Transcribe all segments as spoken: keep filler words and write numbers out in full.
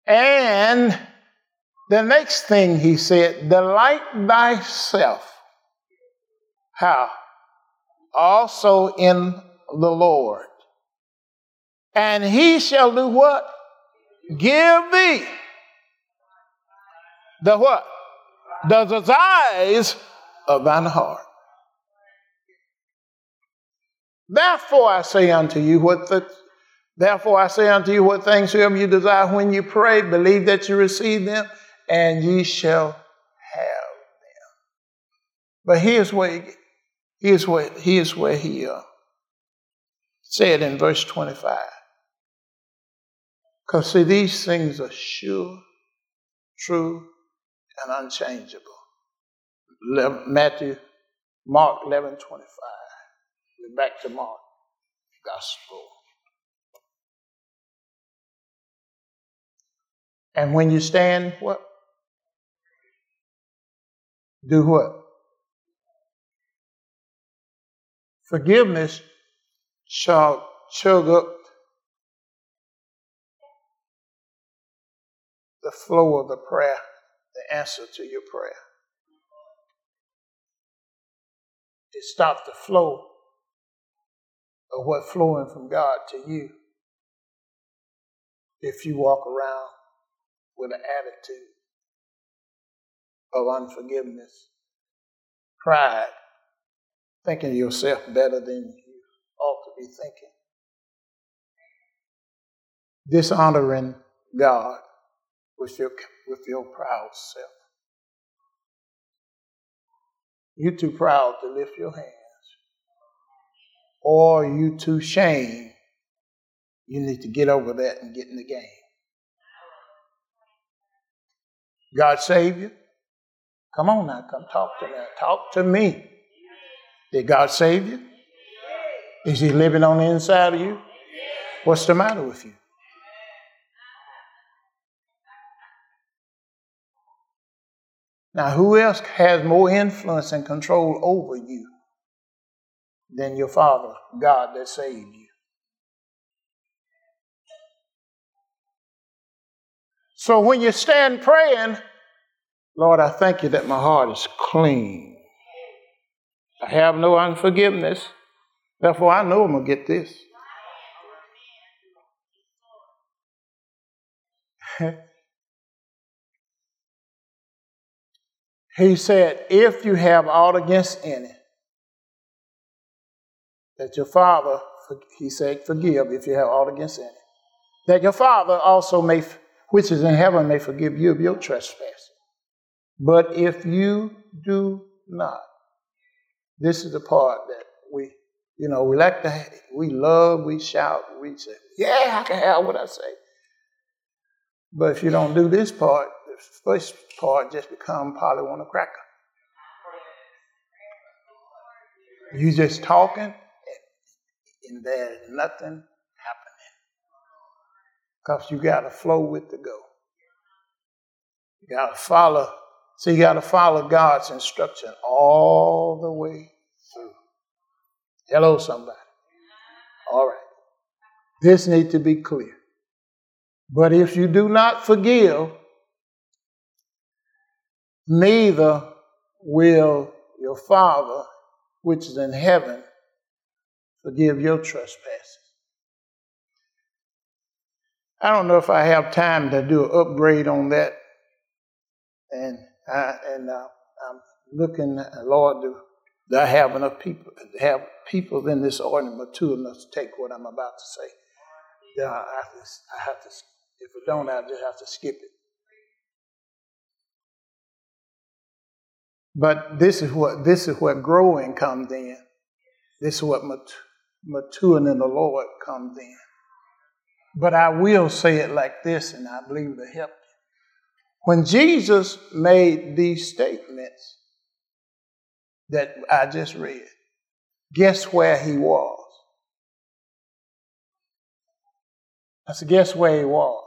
And the next thing he said, delight thyself. How? Also in the Lord. And he shall do what? Give thee the what? The desires of thine heart. Therefore I say unto you what the Therefore I say unto you, what things soever you desire when you pray, believe that you receive them, and ye shall have them. But here's where he, here's where here's where he uh, said in verse twenty-five. Because see, these things are sure, true, and unchangeable. Matthew, Mark eleven twenty-five. We're back to Mark Gospel. And when you stand, what? Do what? Forgiveness shall chug up the flow of the prayer, the answer to your prayer. It stops the flow of what flowing from God to you if you walk around with an attitude of unforgiveness, pride, thinking yourself better than you ought to be thinking, dishonoring God with your, with your proud self. You're too proud to lift your hands, or you too shame. You need to get over that and get in the game. God save you? Come on now, come talk to me. Talk to me. Did God save you? Is he living on the inside of you? What's the matter with you? Now, who else has more influence and control over you than your Father, God that saved you? So when you stand praying, Lord, I thank you that my heart is clean. I have no unforgiveness. Therefore, I know I'm going to get this. He said, if you have aught against any, that your Father, he said, forgive if you have aught against any, that your Father also may, which is in heaven, may forgive you of your trespasses. But if you do not, this is the part that we, you know, we like to, we love, we shout, we say, yeah, I can have what I say. But if you don't do this part, the first part just become probably want a cracker. You just talking, and, and there's nothing happening. Because you got to flow with the go. You got to follow. So you got to follow God's instruction all the way through. Hello, somebody. All right. This needs to be clear. But if you do not forgive, neither will your Father, which is in heaven, forgive your trespasses. I don't know if I have time to do an upgrade on that. And I, and uh, I'm looking, Lord, do, do I have enough people, have people in this audience mature enough to take what I'm about to say? Then I have to, I have to, if I don't, I just have to skip it. But this is what this is where growing comes in. This is what mat- maturing in the Lord comes in. But I will say it like this, and I believe it'll help you. When Jesus made these statements that I just read, guess where he was? I said, guess where he was?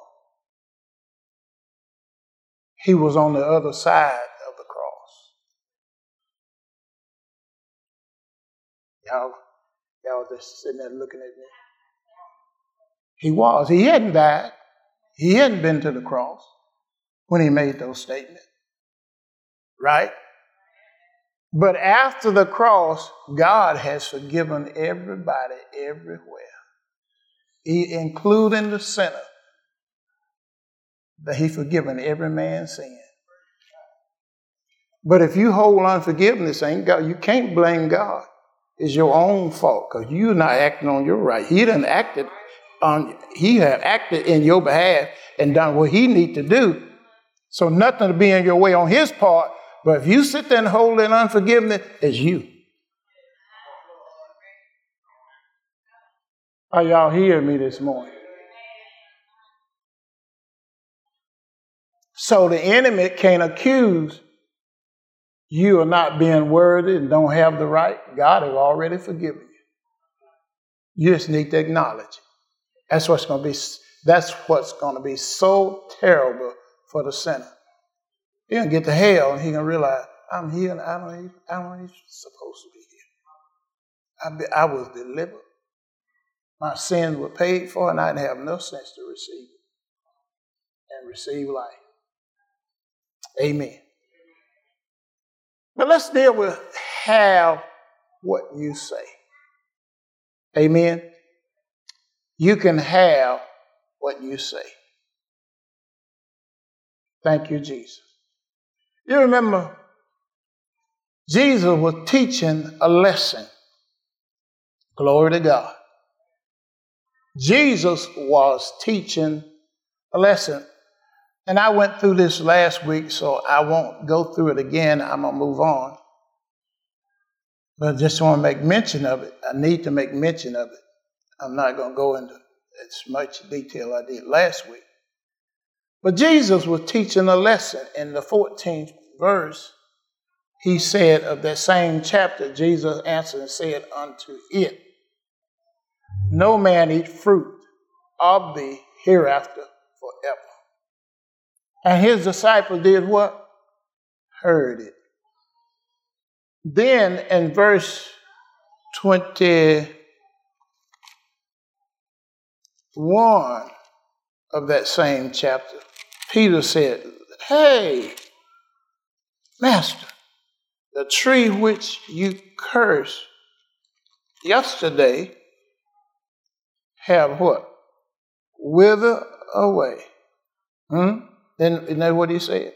He was on the other side of the cross. Y'all, y'all just sitting there looking at me. He was. He hadn't died. He hadn't been to the cross when he made those statements, right? But after the cross, God has forgiven everybody everywhere, he, including the sinner, that he's forgiven every man's sin. But if you hold unforgiveness, ain't God, you can't blame God. It's your own fault because you're not acting on your right. He done acted on, he have acted in your behalf and done what he need to do. So nothing to be in your way on his part. But if you sit there and hold in unforgiveness, it's you. Are y'all hearing me this morning? So the enemy can't accuse you of not being worthy and don't have the right. God has already forgiven you. You just need to acknowledge it. That's what's going to be. That's what's going to be so terrible for the sinner. He's going to get to hell and he's going to realize, I'm here and I don't even, I don't even supposed to be here. I, be, I was delivered. My sins were paid for and I didn't have no sense to receive it and receive life. Amen. But let's deal with have what you say. Amen. You can have what you say. Thank you, Jesus. You remember Jesus was teaching a lesson. Glory to God. Jesus was teaching a lesson. And I went through this last week, so I won't go through it again. I'm going to move on. But I just want to make mention of it. I need to make mention of it. I'm not going to go into as much detail I did last week. But Jesus was teaching a lesson. In the fourteenth verse, he said of that same chapter, Jesus answered and said unto it, no man eat fruit of thee hereafter forever. And his disciples did what? Heard it. Then in verse twenty-one of that same chapter, Peter said, hey, Master, the tree which you cursed yesterday have what? Wither away. Hmm? Then, isn't that what he said?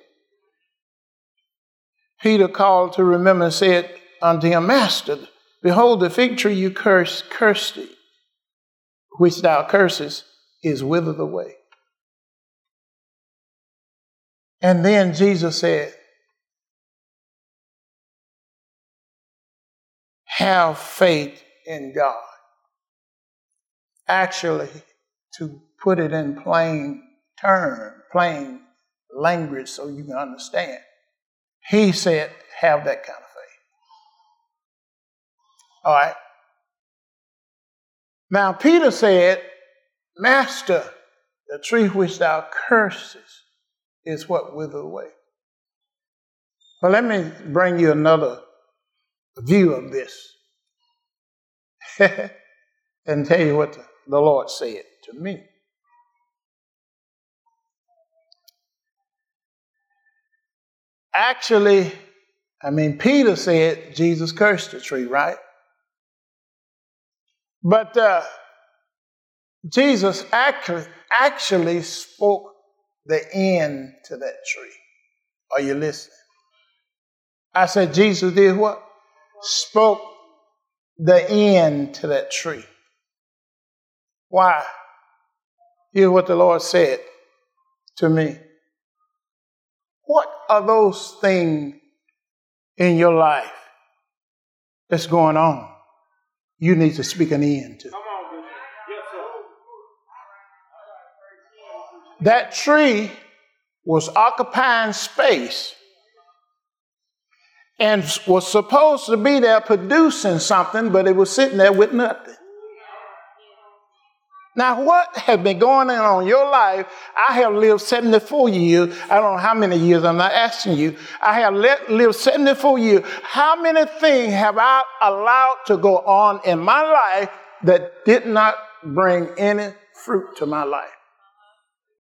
Peter called to remember and said unto him, Master, behold, the fig tree you cursed, cursed thee, which thou cursest, is withered away. And then Jesus said, have faith in God. Actually, to put it in plain terms, plain language so you can understand, he said, have that kind of faith. All right. Now, Peter said, Master, the tree which thou cursest is what wither away. But let me bring you another view of this and tell you what the, the Lord said to me. Actually, I mean, Peter said Jesus cursed the tree, right? But uh, Jesus actually, actually spoke the end to that tree. Are you listening? I said Jesus did what? Spoke the end to that tree. Why? Here's what the Lord said to me. What are those things in your life that's going on you need to speak an end to? That tree was occupying space and was supposed to be there producing something, but it was sitting there with nothing. Now, what has been going on in your life? I have lived seventy-four years. I don't know how many years. I'm not asking you. I have let, lived seventy-four years. How many things have I allowed to go on in my life that did not bring any fruit to my life?